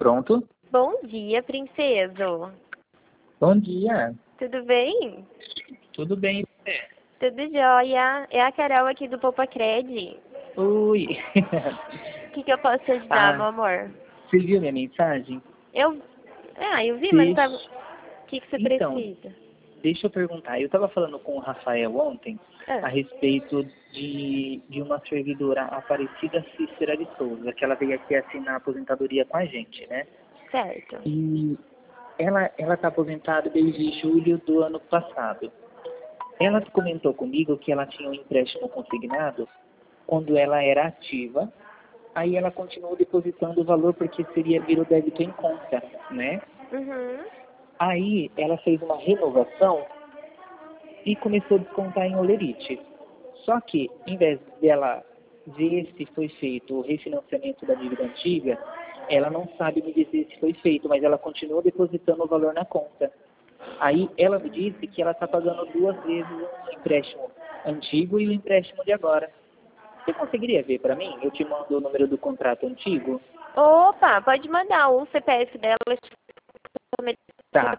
Pronto? Bom dia, princeso. Bom dia. Tudo bem? Tudo bem? Tudo jóia. É a Carol aqui do Popacred. Oi. O que eu posso te ajudar, meu Ah, amor? você viu minha mensagem? Eu vi, mas não Deixa... tava... O que você Então, precisa? deixa eu perguntar. Eu estava falando com o Rafael ontem a Ah, respeito de uma servidora Aparecida Cícera de Souza, que ela veio aqui assinar a aposentadoria com a gente, né? certo. E ela está aposentada desde julho do ano passado. Ela comentou comigo que ela tinha um empréstimo consignado quando ela era ativa. Aí ela continuou depositando o valor porque virou débito em conta, né? Uhum. Aí ela fez uma renovação e começou a descontar em holerite. Só que, em vez dela ver se foi feito o refinanciamento da dívida antiga, ela não sabe me dizer se foi feito, mas ela continua depositando o valor na conta. Aí ela me disse que ela está pagando 2 vezes o empréstimo antigo e o empréstimo de agora. Você conseguiria ver para mim? Eu te mando o número do contrato antigo? Opa, pode mandar o CPF dela. Tá.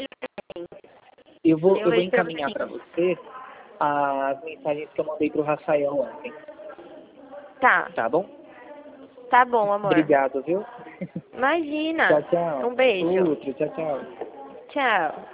Eu Eu vou vejo pra encaminhar você. para você as mensagens que eu mandei para o Rafael ontem. Tá, Tá bom? tá bom, amor. Obrigado, viu? Imagina. Tchau, tchau. Um beijo. Outro, tchau, tchau. Tchau.